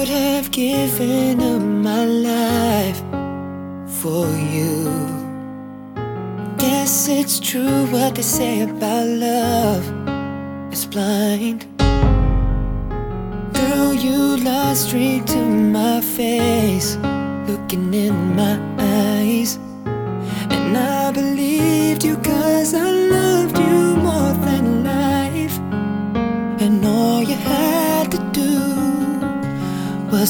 would have given up my life for you. Guess it's true what they say about love, it's blind. Girl, you lied straight to my face, looking in my eyes. And I believed you 'cause I loved you more than life. And all you had to do was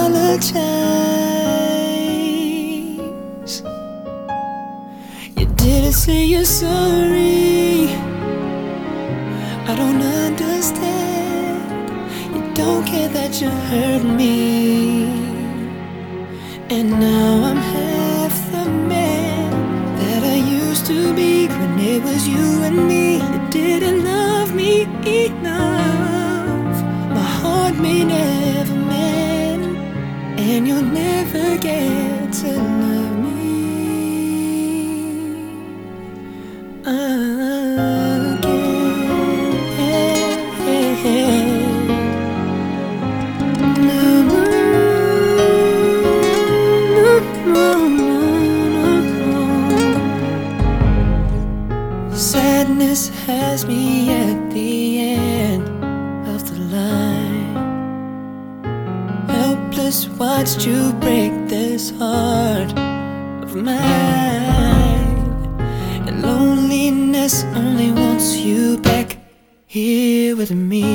apologize. You didn't say you're sorry. I don't understand. You don't care that you hurt me. And now I'm half the man that I used to be when it was you and me. You didn't love me enough. My heart may never mend, and you'll never get to love me Sadness has me at the end of the line. Helpless, watched you break this heart of mine. And loneliness only wants you back here with me.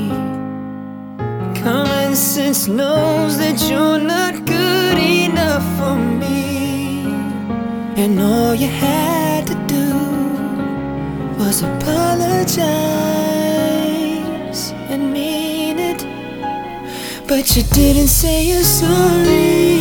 Common sense knows that you're not good enough for me. And all you had to do was apologize and mean it. But you didn't say you're sorry.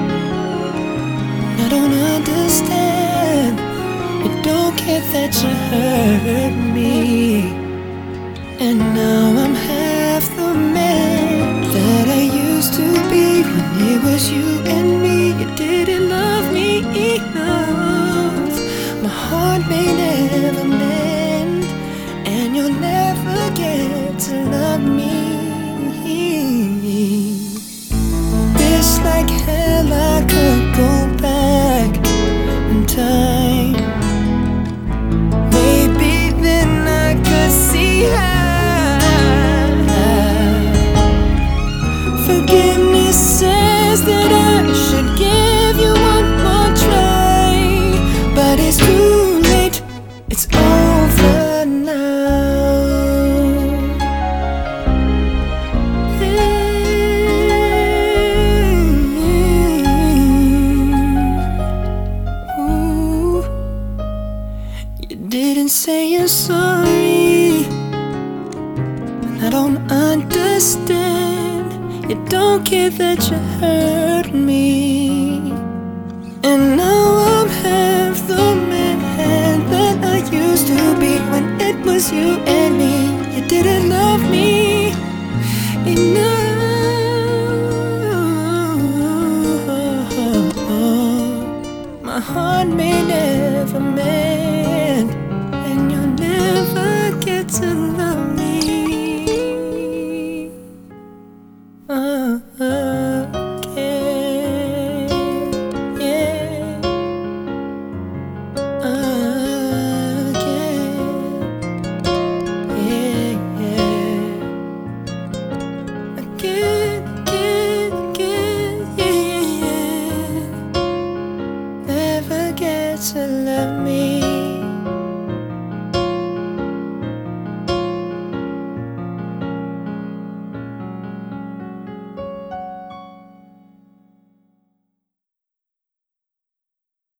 I don't understand. You don't care that you hurt me. And now I'm half the man that I used to be when it was you and me. You didn't love me enough. My heart may never mend, and you'll never get to love me. It's like hell I could go back in time. Maybe then I could see how forgiveness says that I should give you one more try. But it's too late, it's over now. Ooh. You didn't say you're sorry. I don't understand. You don't care that you hurt me. And now I'm half the man that I used to be when it was you and me. You didn't love me enough. My heart may never mend, and you'll never get to love me again. Yeah. Never get to love me.